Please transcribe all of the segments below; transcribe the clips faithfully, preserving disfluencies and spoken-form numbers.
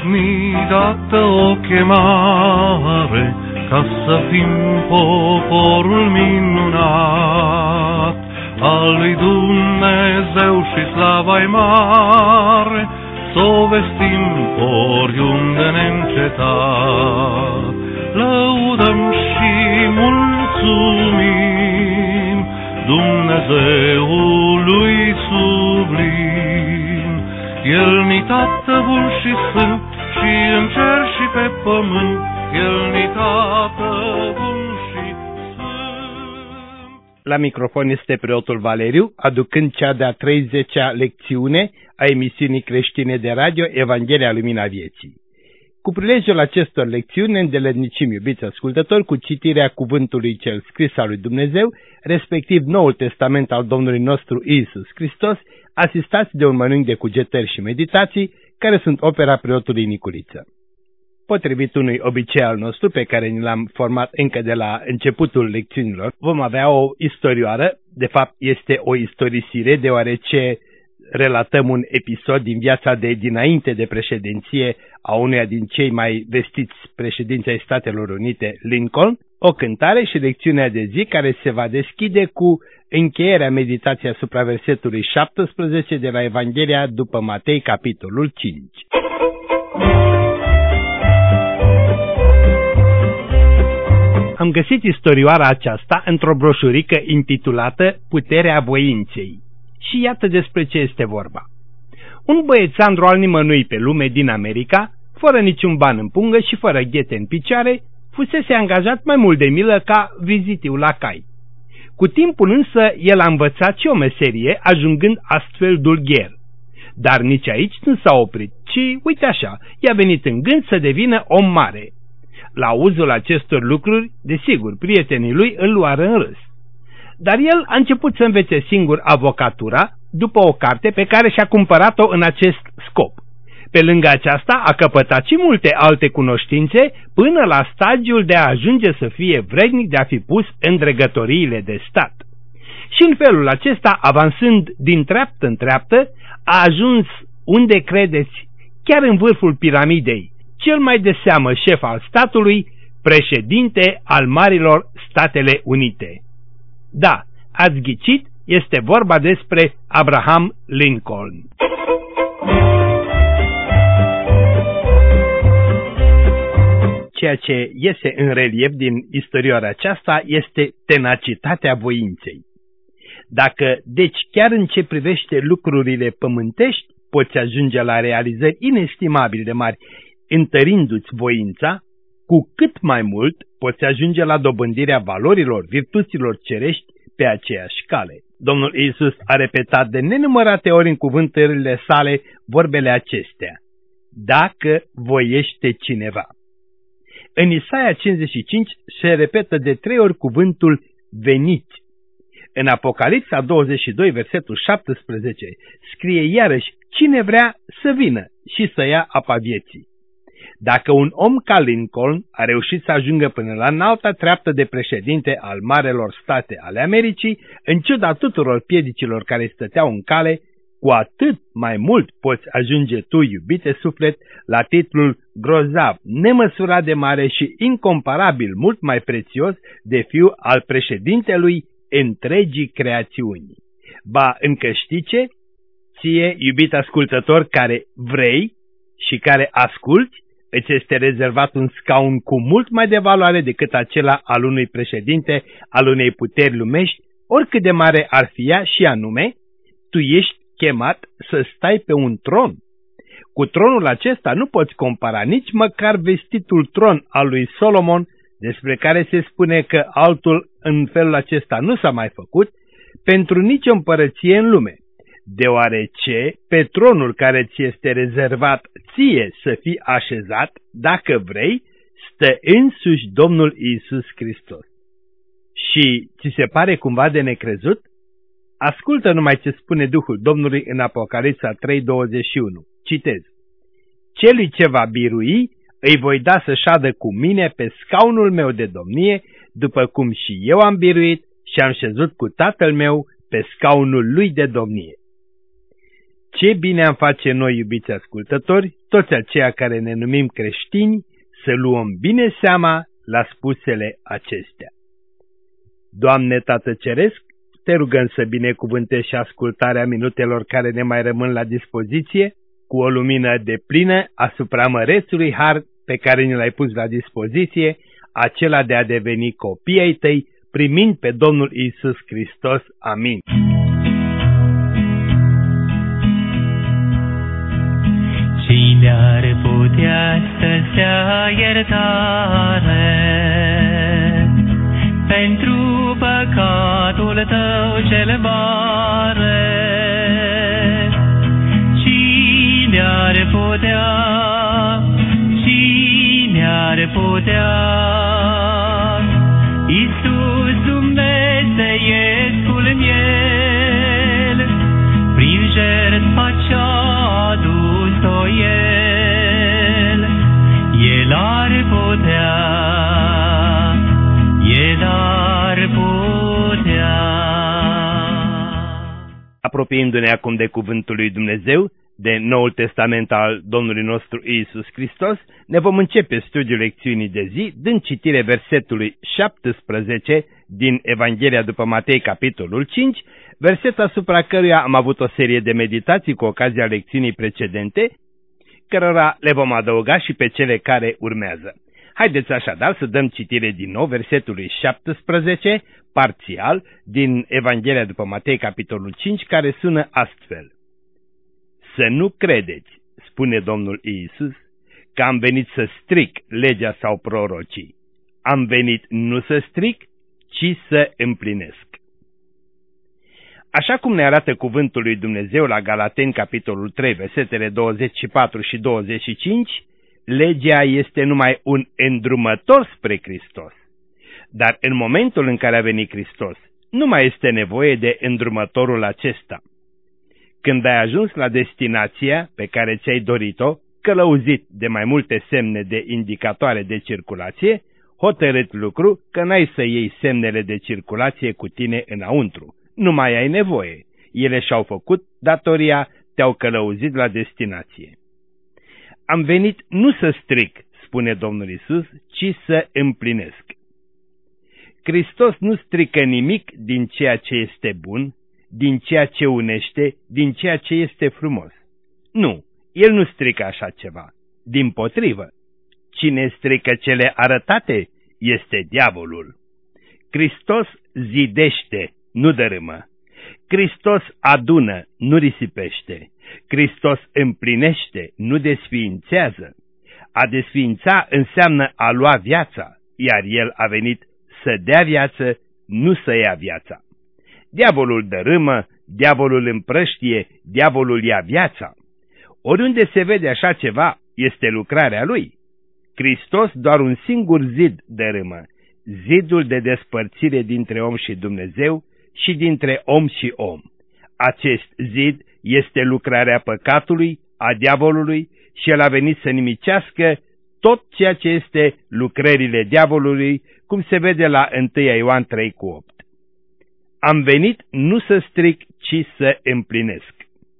ni dată o chemare ca să fim poporul minunat al lui Dumnezeu și slava-i mare, s-o vestim oriunde neîncetat. Lăudăm și mulțumim Dumnezeului sublim. El-ni Tată bun și sfânt, și în cer și pe pământ, El-ni Tată bun și sfânt. La microfon este preotul Valeriu, aducând cea de-a treizecea lecțiune a emisiunii creștine de radio Evanghelia Lumina Vieții. Cu prilejul acestor lecțiuni ne îndeletnicim, iubiți ascultători, cu citirea cuvântului cel scris al lui Dumnezeu, respectiv Noul Testament al Domnului nostru Iisus Hristos, asistați de un mănânc de cugetări și meditații, care sunt opera preotului Niculiță. Potrivit unui obicei al nostru, pe care ni l-am format încă de la începutul lecțiunilor, vom avea o istorioară, de fapt este o istorisire, deoarece relatăm un episod din viața de dinainte de președinție a unuia din cei mai vestiți președinți ai Statelor Unite, Lincoln, o cântare și lecțiunea de zi care se va deschide cu încheierea meditației asupra versetului șaptesprezece de la Evanghelia după Matei, capitolul cinci. Am găsit istorioara aceasta într-o broșurică intitulată Puterea voinței. Și iată despre ce este vorba. Un băiețandru al nimănui pe lume din America, fără niciun ban în pungă și fără ghete în picioare, fusese angajat mai mult de milă ca vizitiu la cai. Cu timpul însă el a învățat și o meserie, ajungând astfel dulgher. Dar nici aici nu s-a oprit, ci, uite așa, i-a venit în gând să devină om mare. La auzul acestor lucruri, desigur, prietenii lui îl luară în râs. Dar el a început să învețe singur avocatura după o carte pe care și-a cumpărat-o în acest scop. Pe lângă aceasta a căpătat și multe alte cunoștințe până la stadiul de a ajunge să fie vrednic de a fi pus în dregătoriile de stat. Și în felul acesta, avansând din treaptă în treaptă, a ajuns unde credeți, chiar în vârful piramidei, cel mai de seamă șef al statului, președinte al Marilor Statele Unite. Da, ați ghicit, este vorba despre Abraham Lincoln. Ceea ce iese în relief din istorioara aceasta este tenacitatea voinței. Dacă, deci, chiar în ce privește lucrurile pământești, poți ajunge la realizări inestimabile de mari, întărindu-ți voința, cu cât mai mult poți ajunge la dobândirea valorilor, virtuților cerești pe aceeași cale. Domnul Iisus a repetat de nenumărate ori în cuvântările sale vorbele acestea: dacă voiește cineva. În Isaia cincizeci și cinci se repetă de trei ori cuvântul veniți. În Apocalipsa douăzeci și doi, versetul șaptesprezece, scrie iarăși: cine vrea să vină și să ia apa vieții. Dacă un om ca Lincoln a reușit să ajungă până la înalta treaptă de președinte al Marelor State ale Americii, în ciuda tuturor piedicilor care îi stăteau în cale, cu atât mai mult poți ajunge tu, iubite suflet, la titlul grozav, nemăsurat de mare și incomparabil mult mai prețios de fiu al președintelui întregii creațiuni. Ba, încă știi ce? Ție, iubit ascultător, care vrei și care asculți, îți este rezervat un scaun cu mult mai de valoare decât acela al unui președinte al unei puteri lumești, oricât de mare ar fi ea, și anume, tu ești chemat să stai pe un tron. Cu tronul acesta nu poți compara nici măcar vestitul tron al lui Solomon, despre care se spune că altul în felul acesta nu s-a mai făcut, pentru nicio împărăție în lume, deoarece pe tronul care ți este rezervat ție să fii așezat, dacă vrei, stă însuși Domnul Iisus Hristos. Și ți se pare cumva de necrezut? Ascultă numai ce spune Duhul Domnului în Apocalipsa trei, douăzeci și unu. Citez: celui ce va birui, îi voi da să șadă cu mine pe scaunul meu de domnie, după cum și eu am biruit și am șezut cu Tatăl meu pe scaunul lui de domnie. Ce bine am face noi, iubiți ascultători, toți aceia care ne numim creștini, să luăm bine seama la spusele acestea. Doamne Tată Ceresc, te rugăm să binecuvântești și ascultarea minutelor care ne mai rămân la dispoziție, cu o lumină deplină asupra mărețului har pe care ne l-ai pus la dispoziție, acela de a deveni copii ai tăi, primind pe Domnul Iisus Hristos. Amin. Cine ar putea să-ți dea iertare pentru păcatul tău cel mare? Cine ar putea, cine ar putea? Iisus Dumnezeiescul miel, prin jertfa ce-a adus-o El, El ar putea, El ar putea. Apropiindu-ne acum de cuvântul lui Dumnezeu, de Noul Testament al Domnului nostru Iisus Hristos, ne vom începe studiul lecțiunii de zi, dând citire versetului șaptesprezece din Evanghelia după Matei, capitolul cinci, verset asupra căruia am avut o serie de meditații cu ocazia lecțiunii precedente, cărora le vom adăuga și pe cele care urmează. Haideți așadar să dăm citire din nou versetului șaptesprezece, parțial, din Evanghelia după Matei, capitolul cinci, care sună astfel. Să nu credeți, spune Domnul Iisus, că am venit să stric legea sau prorocii. Am venit nu să stric, ci să împlinesc. Așa cum ne arată cuvântul lui Dumnezeu la Galateni, capitolul trei, versetele douăzeci și patru și douăzeci și cinci, legea este numai un îndrumător spre Hristos. Dar în momentul în care a venit Hristos, nu mai este nevoie de îndrumătorul acesta. Când ai ajuns la destinația pe care ți-ai dorit-o, călăuzit de mai multe semne de indicatoare de circulație, hotărât lucru că n-ai să iei semnele de circulație cu tine înăuntru. Nu mai ai nevoie. Ele și-au făcut datoria, te-au călăuzit la destinație. Am venit nu să stric, spune Domnul Iisus, ci să împlinesc. Hristos nu strică nimic din ceea ce este bun, din ceea ce unește, din ceea ce este frumos. Nu, El nu strică așa ceva. Dimpotrivă, cine strică cele arătate este diavolul. Hristos zidește, nu dărâmă. Hristos adună, nu risipește. Hristos împlinește, nu desființează. A desființa înseamnă a lua viața, iar El a venit să dea viață, nu să ia viața. Diavolul dărâmă, diavolul împrăștie, diavolul ia viața. Oriunde se vede așa ceva, este lucrarea lui. Hristos doar un singur zid dărâmă, zidul de despărțire dintre om și Dumnezeu și dintre om și om. Acest zid este lucrarea păcatului, a diavolului, și el a venit să nimicească tot ceea ce este lucrările diavolului, cum se vede la întâi Ioan trei cu opt. Am venit nu să stric, ci să împlinesc.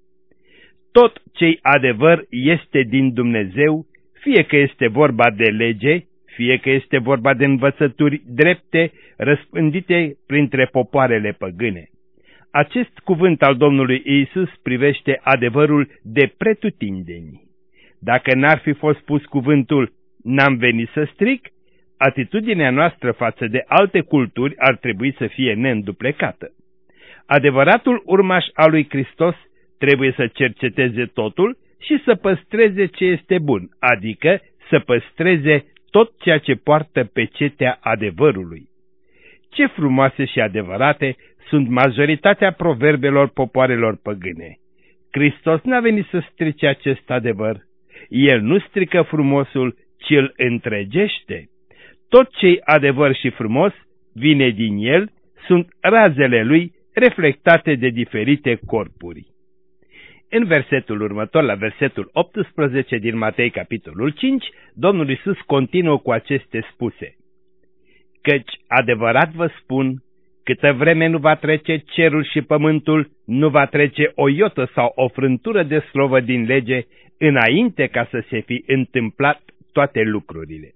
Tot ce-i adevăr este din Dumnezeu, fie că este vorba de lege, fie că este vorba de învățături drepte răspândite printre popoarele păgâne. Acest cuvânt al Domnului Iisus privește adevărul de pretutindeni. Dacă n-ar fi fost pus cuvântul n-am venit să stric, atitudinea noastră față de alte culturi ar trebui să fie neînduplecată. Adevăratul urmaș al lui Hristos trebuie să cerceteze totul și să păstreze ce este bun, adică să păstreze tot ceea ce poartă pecetea adevărului. Ce frumoase și adevărate sunt majoritatea proverbelor popoarelor păgâne. Hristos n-a venit să strice acest adevăr. El nu strică frumosul, ci îl întregește. Tot ce-i adevăr și frumos vine din el, sunt razele lui reflectate de diferite corpuri. În versetul următor, la versetul optsprezece din Matei, capitolul cinci, Domnul Iisus continuă cu aceste spuse. Căci, adevărat vă spun, câtă vreme nu va trece cerul și pământul, Nu va trece o iotă sau o frântură de slovă din lege înainte ca să se fi întâmplat toate lucrurile.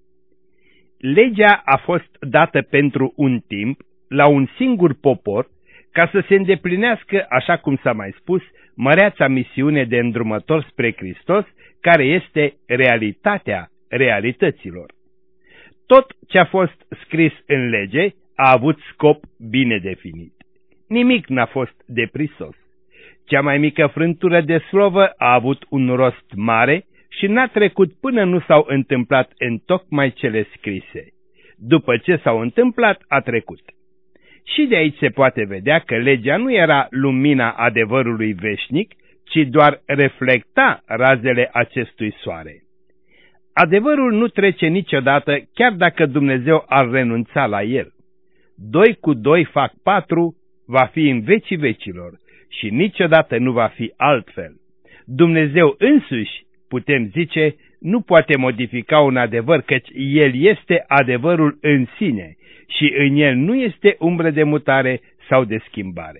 Legea a fost dată pentru un timp, la un singur popor, ca să se îndeplinească, așa cum s-a mai spus, măreața misiune de îndrumător spre Hristos, care este realitatea realităților. Tot ce a fost scris în lege a avut scop bine definit. Nimic n-a fost deprisos. Cea mai mică frântură de slovă a avut un rost mare și n-a trecut până nu s-au întâmplat întocmai cele scrise. După ce s-au întâmplat, a trecut. Și de aici se poate vedea că legea nu era lumina adevărului veșnic, ci doar reflecta razele acestui soare. Adevărul nu trece niciodată, chiar dacă Dumnezeu ar renunța la el. Doi cu doi fac patru, va fi în vecii vecilor și niciodată nu va fi altfel. Dumnezeu însuși, putem zice, nu poate modifica un adevăr, căci El este adevărul în sine și în El nu este umbră de mutare sau de schimbare.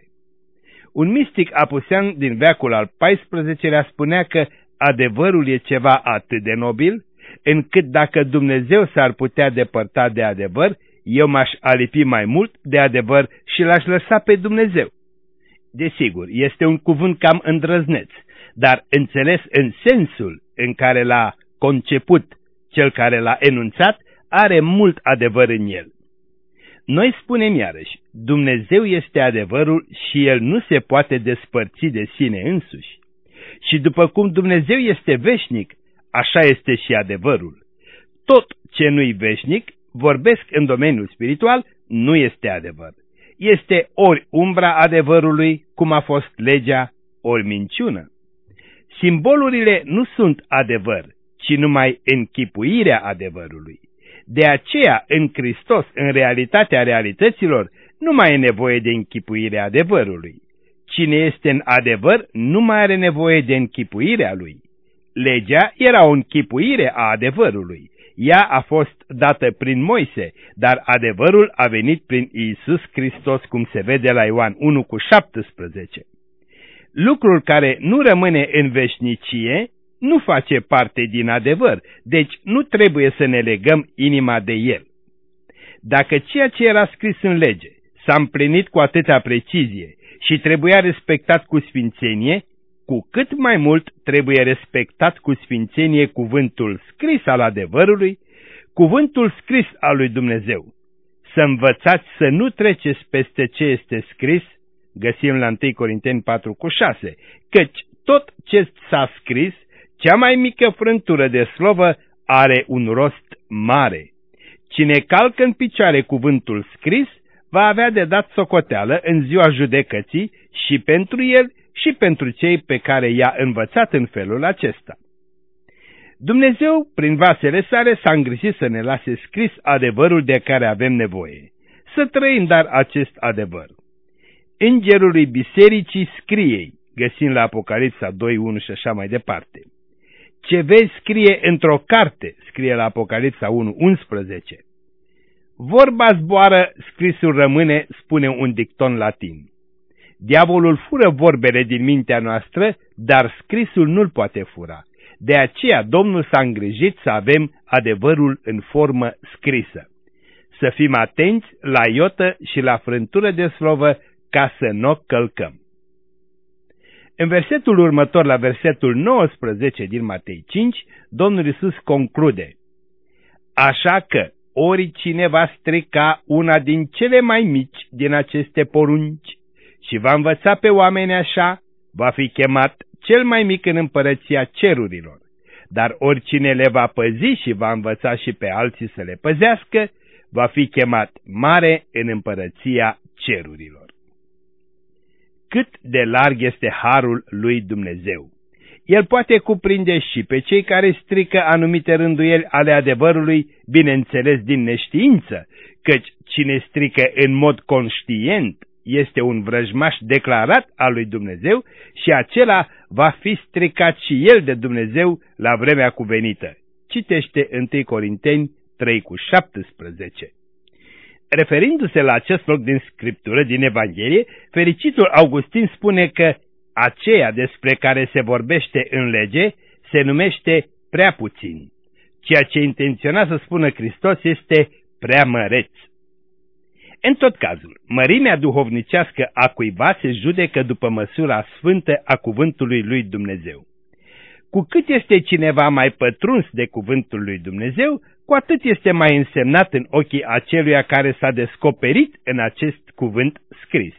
Un mistic apusean din veacul al paisprezecelea spunea că adevărul e ceva atât de nobil, încât dacă Dumnezeu s-ar putea depărta de adevăr, eu m-aș alipi mai mult de adevăr și l-aș lăsa pe Dumnezeu. Desigur, este un cuvânt cam îndrăzneț, dar înțeles în sensul în care l-a conceput cel care l-a enunțat, are mult adevăr în el. Noi spunem iarăși, Dumnezeu este adevărul și El nu se poate despărți de sine însuși. Și după cum Dumnezeu este veșnic, așa este și adevărul. Tot ce nu-i veșnic, vorbesc în domeniul spiritual, nu este adevăr. Este ori umbra adevărului, cum a fost legea, ori minciună. Simbolurile nu sunt adevăr, ci numai închipuirea adevărului. De aceea, în Hristos, în realitatea realităților, nu mai e nevoie de închipuirea adevărului. Cine este în adevăr, nu mai are nevoie de închipuirea lui. Legea era o închipuire a adevărului. Ea a fost dată prin Moise, dar adevărul a venit prin Iisus Hristos, cum se vede la Ioan unu cu șaptesprezece. Lucrul care nu rămâne în veșnicie nu face parte din adevăr, deci nu trebuie să ne legăm inima de el. Dacă ceea ce era scris în lege s-a împlinit cu atâta precizie și trebuia respectat cu sfințenie, cu cât mai mult trebuie respectat cu sfințenie cuvântul scris al adevărului, cuvântul scris al lui Dumnezeu. Să învățați să nu treceți peste ce este scris, găsim la întâi Corinteni patru cu șase, căci tot ce s-a scris, cea mai mică frântură de slovă, are un rost mare. Cine calcă în picioare cuvântul scris, va avea de dat socoteală în ziua judecății și pentru el și pentru cei pe care i-a învățat în felul acesta. Dumnezeu, prin vasele sale, s-a îngrijit să ne lase scris adevărul de care avem nevoie. Să trăim dar acest adevăr. Îngerului bisericii scriei, găsim la Apocalipsa doi unu și așa mai departe. Ce vezi scrie într-o carte, scrie la Apocalipsa unu unsprezece. Vorba zboară, scrisul rămâne, spune un dicton latin. Diavolul fură vorbele din mintea noastră, dar scrisul nu-l poate fura. De aceea Domnul s-a îngrijit să avem adevărul în formă scrisă. Să fim atenți la iotă și la frântură de slovă ca să nu o călcăm. În versetul următor, la versetul nouăsprezece din Matei cinci, Domnul Iisus conclude: Așa că, oricine va strica una din cele mai mici din aceste porunci și va învăța pe oameni așa, va fi chemat cel mai mic în împărăția cerurilor. Dar oricine le va păzi și va învăța și pe alții să le păzească, va fi chemat mare în împărăția cerurilor. Cât de larg este harul lui Dumnezeu! El poate cuprinde și pe cei care strică anumite rânduieli ale adevărului, bineînțeles din neștiință, căci cine strică în mod conștient este un vrăjmaș declarat al lui Dumnezeu și acela va fi stricat și el de Dumnezeu la vremea cuvenită. Citește întâi Corinteni trei cu șaptesprezece. Referindu-se la acest loc din Scriptură, din Evanghelie, fericitul Augustin spune că aceea despre care se vorbește în lege se numește prea puțin. Ceea ce intenționa să spună Hristos este prea măreț. În tot cazul, mărimea duhovnicească a cuiva se judecă după măsura sfântă a cuvântului lui Dumnezeu. Cu cât este cineva mai pătruns de cuvântul lui Dumnezeu, cu atât este mai însemnat în ochii aceluia care s-a descoperit în acest cuvânt scris.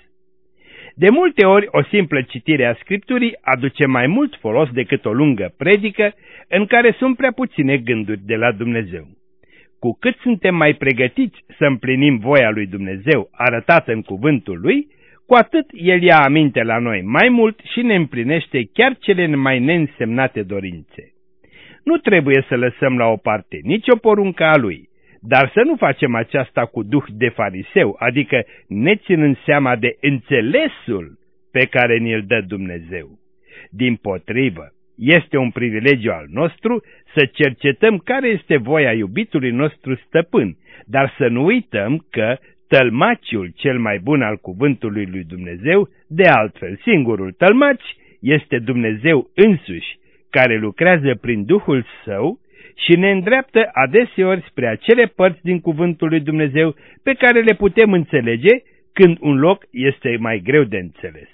De multe ori, o simplă citire a Scripturii aduce mai mult folos decât o lungă predică în care sunt prea puține gânduri de la Dumnezeu. Cu cât suntem mai pregătiți să împlinim voia lui Dumnezeu arătată în cuvântul lui, cu atât El ia aminte la noi mai mult și ne împlinește chiar cele mai neînsemnate dorințe. Nu trebuie să lăsăm la o parte nicio poruncă a Lui, dar să nu facem aceasta cu duh de fariseu, adică neținând seama de înțelesul pe care ni-l dă Dumnezeu. Dimpotrivă, este un privilegiu al nostru să cercetăm care este voia iubitului nostru stăpân, dar să nu uităm că tălmaciul cel mai bun al cuvântului lui Dumnezeu, de altfel singurul tălmaci, este Dumnezeu însuși, care lucrează prin Duhul Său și ne îndreaptă adeseori spre acele părți din cuvântul lui Dumnezeu pe care le putem înțelege când un loc este mai greu de înțeles.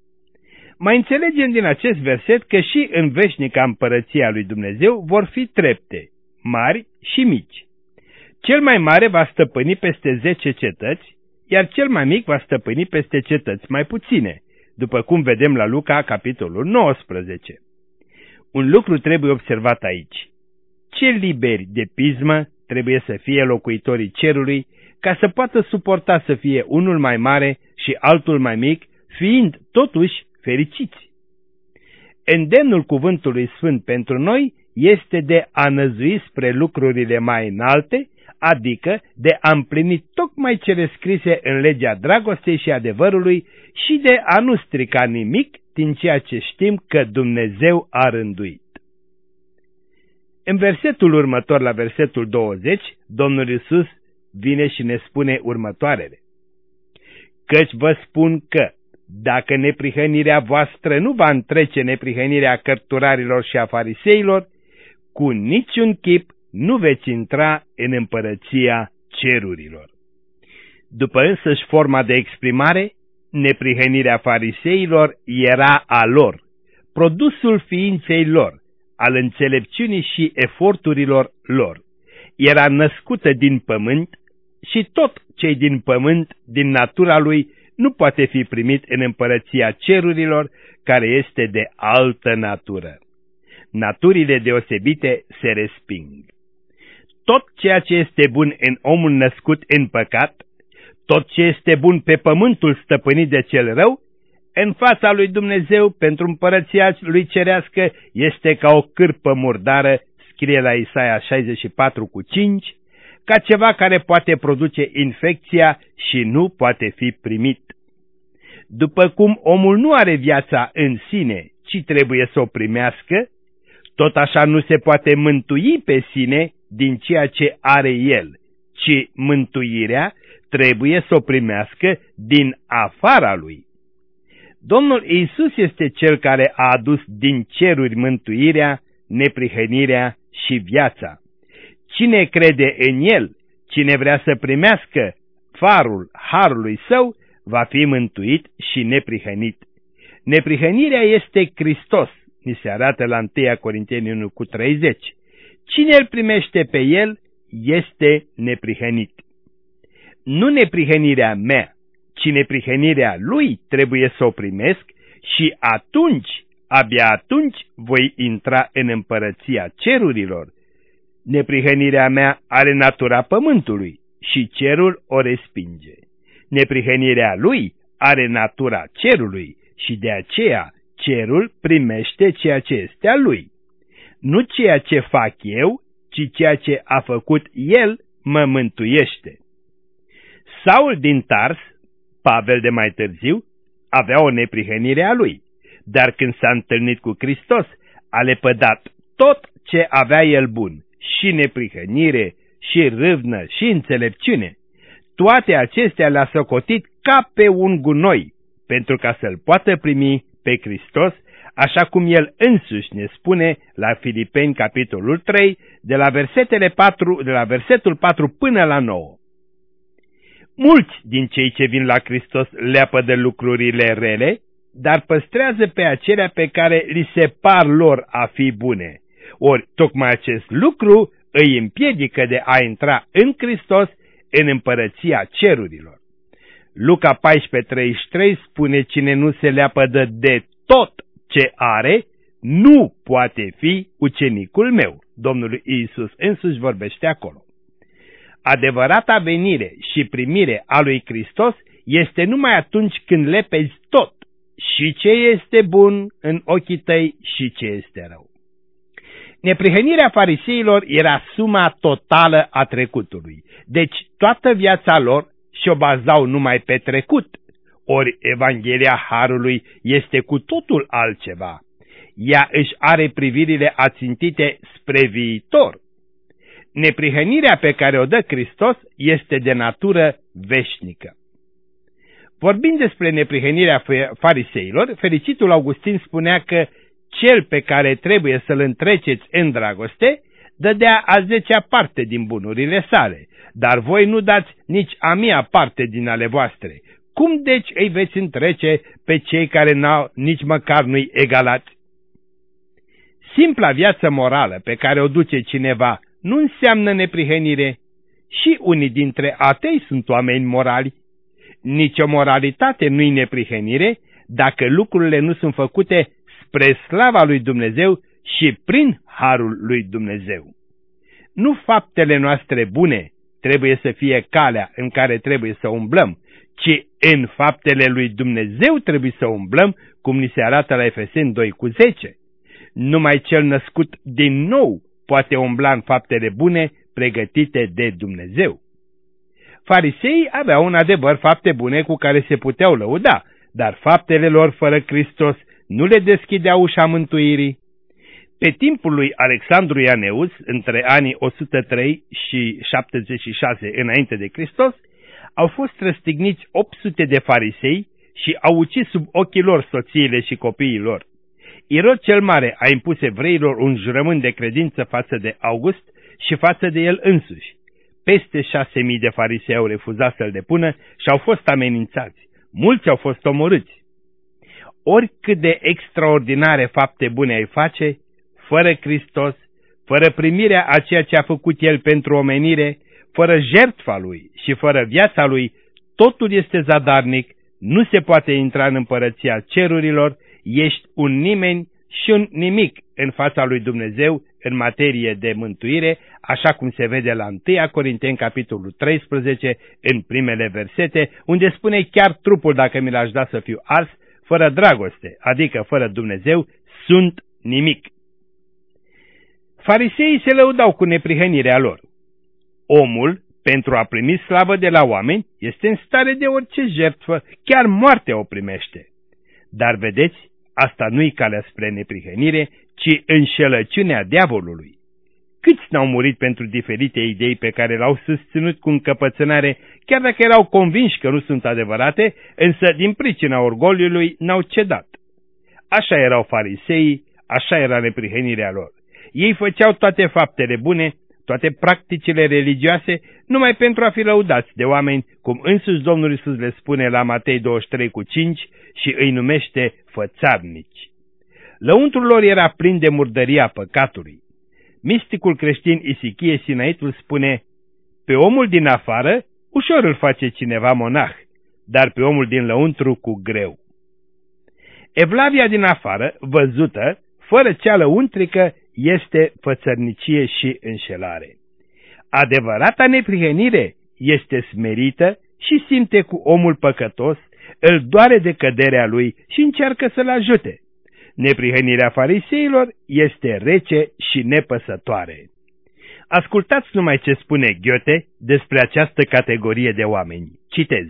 Mai înțelegem din acest verset că și în veșnica împărăția lui Dumnezeu vor fi trepte, mari și mici. Cel mai mare va stăpâni peste zece cetăți, iar cel mai mic va stăpâni peste cetăți mai puține, după cum vedem la Luca, capitolul nouăsprezece. Un lucru trebuie observat aici. Cei liberi de pismă trebuie să fie locuitorii cerului, ca să poată suporta să fie unul mai mare și altul mai mic, fiind totuși fericiți. Îndemnul cuvântului sfânt pentru noi este de a năzui spre lucrurile mai înalte, adică de a împlini tocmai cele scrise în legea dragostei și adevărului și de a nu strica nimic din ceea ce știm că Dumnezeu a rânduit. În versetul următor, la versetul douăzeci, Domnul Iisus vine și ne spune următoarele: Căci vă spun că, dacă neprihănirea voastră nu va întrece neprihănirea cărturarilor și a fariseilor, cu niciun chip nu veți intra în împărăția cerurilor. După însăși forma de exprimare, neprihănirea fariseilor era a lor, produsul ființei lor, al înțelepciunii și eforturilor lor. Era născută din pământ și tot cei din pământ, din natura lui, nu poate fi primit în împărăția cerurilor, care este de altă natură. Naturile deosebite se resping. Tot ceea ce este bun în omul născut în păcat, tot ce este bun pe pământul stăpânit de cel rău, în fața lui Dumnezeu, pentru împărăția lui cerească, este ca o cârpă murdară, scrie la Isaia șaizeci și patru cu cinci, ca ceva care poate produce infecția și nu poate fi primit. După cum omul nu are viața în sine, ci trebuie să o primească, tot așa nu se poate mântui pe sine din ceea ce are el, ci mântuirea trebuie să o primească din afara lui. Domnul Iisus este Cel care a adus din ceruri mântuirea, neprihănirea și viața. Cine crede în El, cine vrea să primească farul harului Său, va fi mântuit și neprihănit. Neprihănirea este Hristos, ni se arată la întâi Corinteni unu cu treizeci. Cine îl primește pe El este neprihănit. Nu neprihănirea mea, ci neprihănirea Lui trebuie să o primesc și atunci, abia atunci, voi intra în împărăția cerurilor. Neprihănirea mea are natura pământului și cerul o respinge. Neprihănirea Lui are natura cerului și de aceea cerul primește ceea ce este a Lui. Nu ceea ce fac eu, ci ceea ce a făcut El mă mântuiește. Saul din Tars, Pavel de mai târziu, avea o neprihănire a lui, dar când s-a întâlnit cu Hristos, a lepădat tot ce avea el bun, și neprihănire, și râvnă, și înțelepciune. toate acestea le-a socotit ca pe un gunoi, pentru ca să-L poată primi pe Hristos, așa cum El însuși ne spune la Filipeni, capitolul trei, de la, versetele patru, de la versetul patru până la nouă. Mulți din cei ce vin la Hristos leapă de lucrurile rele, dar păstrează pe acelea pe care li se par lor a fi bune. Ori tocmai acest lucru îi împiedică de a intra în Hristos în împărăția cerurilor. Luca paisprezece treizeci și trei spune: cine nu se leapădă de tot ce are, nu poate fi ucenicul meu. Domnul Iisus însuși vorbește acolo. Adevărata venire și primire a lui Hristos este numai atunci când lepezi tot, și ce este bun în ochii tăi și ce este rău. Neprihănirea fariseilor era suma totală a trecutului, deci toată viața lor și-o bazau numai pe trecut, ori Evanghelia Harului este cu totul altceva. Ea își are privirile ațintite spre viitor. Neprihănirea pe care o dă Hristos este de natură veșnică. Vorbind despre neprihănirea fariseilor, fericitul Augustin spunea că cel pe care trebuie să-l întreceți în dragoste dădea a zecea parte din bunurile sale, dar voi nu dați nici a mia parte din ale voastre. Cum deci îi veți întrece pe cei care n-au, nici măcar nu-i egalați? Simpla viață morală pe care o duce cineva nu înseamnă neprihănire. Și unii dintre atei sunt oameni morali. Nici o moralitate nu-i neprihănire dacă lucrurile nu sunt făcute spre slava lui Dumnezeu și prin harul lui Dumnezeu. Nu faptele noastre bune trebuie să fie calea în care trebuie să umblăm, ci în faptele lui Dumnezeu trebuie să umblăm, cum ni se arată la Efeseni doi cu zece. Numai cel născut din nou poate umbla în faptele bune pregătite de Dumnezeu. Fariseii aveau în adevăr fapte bune cu care se puteau lăuda, dar faptele lor fără Hristos nu le deschideau ușa mântuirii. Pe timpul lui Alexandru Ianeus, între anii o sută trei și șaptezeci și șase înainte de Hristos, au fost răstigniți opt sute de farisei și au ucis sub ochii lor soțiile și copiii lor. Irod cel Mare a impus evreilor un jurământ de credință față de August și față de el însuși. Peste șase mii de farisei au refuzat să-l depună și au fost amenințați. Mulți au fost omorâți. Oricât de extraordinare fapte bune ai face, fără Hristos, fără primirea a ceea ce a făcut El pentru omenire, fără jertfa Lui și fără viața Lui, totul este zadarnic, nu se poate intra în împărăția cerurilor, ești un nimeni și un nimic în fața lui Dumnezeu în materie de mântuire, așa cum se vede la întâi Corinteni, capitolul treisprezece, în primele versete, unde spune chiar trupul, dacă mi l-aș da să fiu ars, fără dragoste, adică fără Dumnezeu, sunt nimic. Fariseii se lăudau cu neprihănirea lor. Omul, pentru a primi slavă de la oameni, este în stare de orice jertfă, chiar moartea o primește. Dar vedeți, asta nu-i calea spre neprihănire, ci înșelăciunea diavolului. Câți n-au murit pentru diferite idei pe care le-au susținut cu încăpățânare, chiar dacă erau convinși că nu sunt adevărate, însă din pricina orgoliului n-au cedat. Așa erau fariseii, așa era neprihănirea lor. Ei făceau toate faptele bune, toate practicile religioase, numai pentru a fi lăudați de oameni, cum însuși Domnul Iisus le spune la Matei douăzeci și trei cu cinci și îi numește fățarnici. Lăuntrul lor era plin de murdăria păcatului. Misticul creștin Isichie Sinaitul spune: pe omul din afară ușor îl face cineva monah, dar pe omul din lăuntru cu greu. Evlavia din afară, văzută, fără cea lăuntrică, este fățărnicie și înșelare. Adevărata neprihănire este smerită și simte cu omul păcătos, îl doare de căderea lui și încearcă să-l ajute. Neprihănirea fariseilor este rece și nepăsătoare. Ascultați numai ce spune Goethe despre această categorie de oameni. Citez: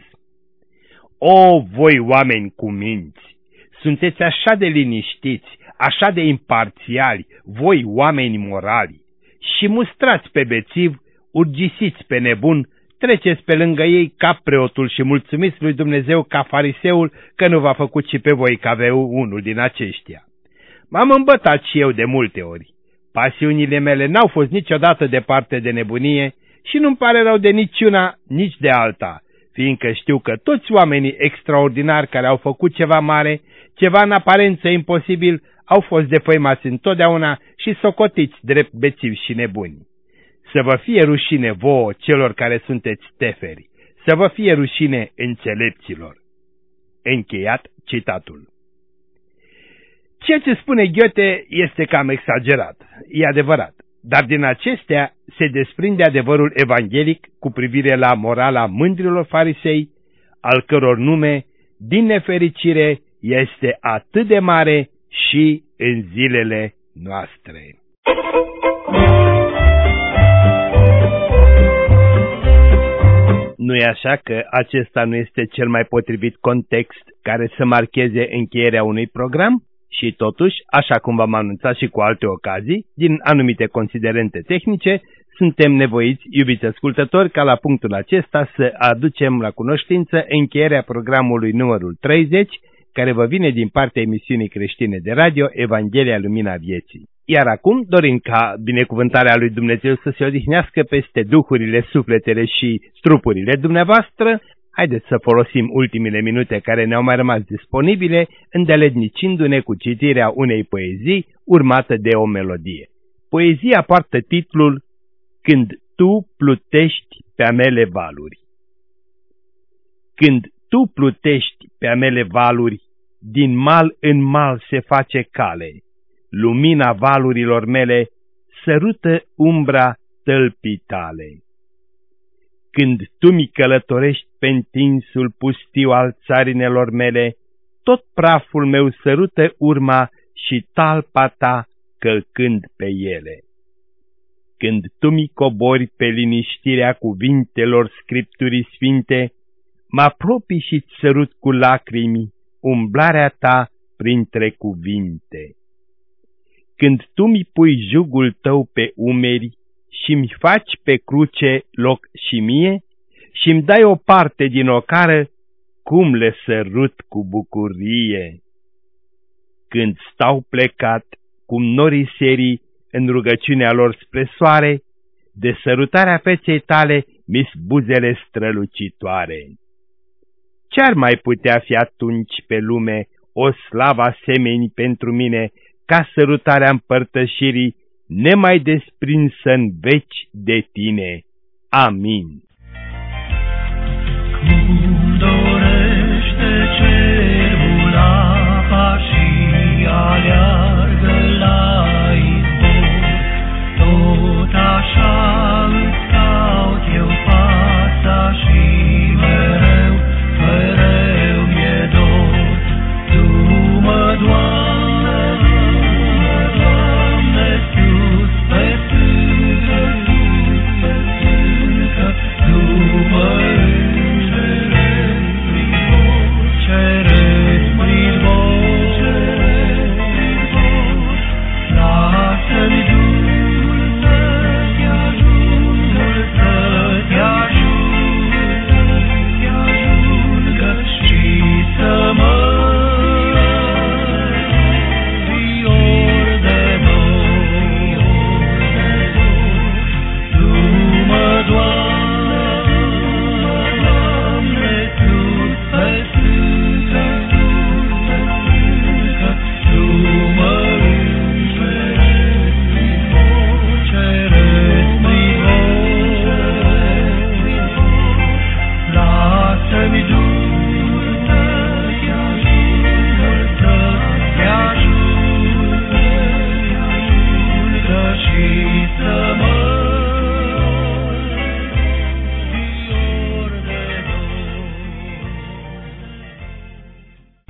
o, voi oameni cu minți, sunteți așa de liniștiți, așa de imparțiali, voi oameni morali, și mustrați pe bețiv, urgisiți pe nebun, treceți pe lângă ei ca preotul și mulțumiți lui Dumnezeu ca fariseul că nu v-a făcut și pe voi ca aveu unul din aceștia. M-am îmbătat și eu de multe ori. Pasiunile mele n-au fost niciodată departe de nebunie și nu-mi pare rău de niciuna, nici de alta, fiindcă știu că toți oamenii extraordinari care au făcut ceva mare, ceva în aparență imposibil, au fost defăimați întotdeauna și socotiți drept bețivi și nebuni. Să vă fie rușine vouă celor care sunteți teferi, să vă fie rușine înțelepților. Încheiat citatul. Ceea ce spune Goethe este cam exagerat, e adevărat, dar din acestea se desprinde adevărul evanghelic cu privire la morala mândrilor farisei, al căror nume, din nefericire, este atât de mare și în zilele noastre. Nu-i așa că acesta nu este cel mai potrivit context care să marcheze încheierea unui program? Și totuși, așa cum v-am anunțat și cu alte ocazii, din anumite considerente tehnice, suntem nevoiți, iubiți ascultători, ca la punctul acesta să aducem la cunoștință încheierea programului numărul treizeci, care vă vine din partea emisiunii creștine de radio Evanghelia Lumina Vieții. Iar acum dorim ca binecuvântarea lui Dumnezeu să se odihnească peste duhurile, sufletele și trupurile dumneavoastră. Haideți să folosim ultimele minute care ne-au mai rămas disponibile, îndeletnicindu-ne cu citirea unei poezii urmată de o melodie. Poezia poartă titlul Când tu plutești pe amele valuri. Când tu plutești pe amele valuri, din mal în mal se face cale, lumina valurilor mele sărută umbra tălpii tale. Când tu mi călătorești pe întinsul pustiu al țarinelor mele, tot praful meu sărută urma și talpa ta călcând pe ele. Când tu mi cobori pe liniștirea cuvintelor Scripturii Sfinte, mă apropii și-ți sărut cu lacrimi umblarea ta printre cuvinte. Când tu mi pui jugul tău pe umeri și-mi faci pe cruce loc și mie și-mi dai o parte din ocară, cum le sărut cu bucurie. Când stau plecat, cum norii serii în rugăciunea lor spre soare, de sărutarea feței tale mi-s buzele strălucitoare. Ce-ar mai putea fi atunci pe lume o slavă asemeni pentru mine, ca sărutarea împărtășirii nemai desprinsă în veci de tine. Amin.